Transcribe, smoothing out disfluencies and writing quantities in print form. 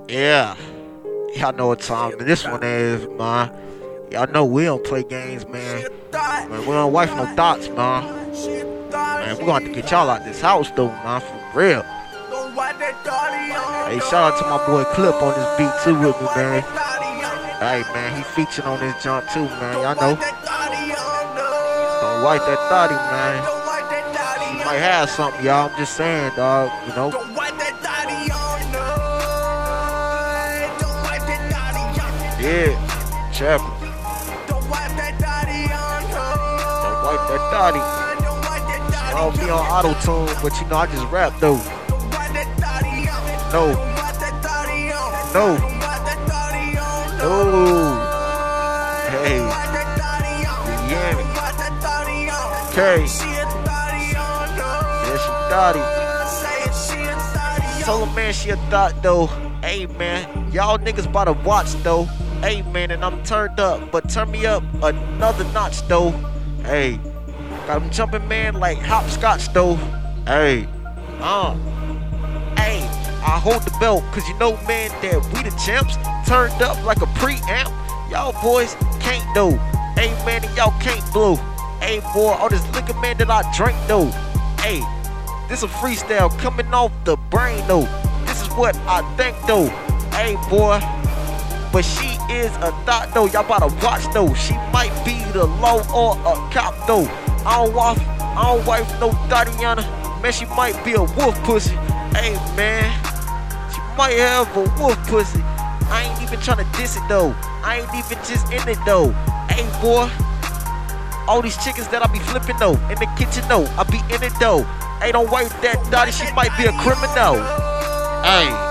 Yeah, y'all know what time this one is, man. Y'all know we don't play games, man. Man, we don't wife no thoughts, man. Man, we gonna have to get y'all out this house, though, man, for real. Hey, shout out to my boy Clip on this beat, too, with me, man. Hey, man, he featured on this jump, too, man. Y'all know. Don't wipe that thotty, man. She might have something, y'all. I'm just saying, dog, you know. Yeah, Chapel. Don't wipe that thotty. I don't be on auto-tune, but you know, I just rap, though. No. Hey. Yeah. Okay. Yeah, she thotty. Tell her, man, she a thought, though. Hey, man, y'all niggas about to watch, though. Hey, man, and I'm turned up, but turn me up another notch, though. Hey, got him jumping, man, like hopscotch, though. Hey, hey, I hold the belt, cause you know, man, that we the champs. Turned up like a preamp. Y'all boys can't, though. Hey, man, and y'all can't blow. Hey, boy, all this liquor, man, that I drink, though. Hey, this a freestyle coming off the brain, though. This is what I think, though. Hey, boy. But she is a thought, though. Y'all about to watch, though. She might be the law or a cop, though. I don't wife no Tatiana. Man, she might be a wolf pussy. Hey, man. She might have a wolf pussy. I ain't even trying to diss it, though. I ain't even just in it, though. Hey, boy. All these chickens that I be flipping, though. In the kitchen, though. I be in it, though. Hey, don't wife that Dottie. She might be a criminal. Hey.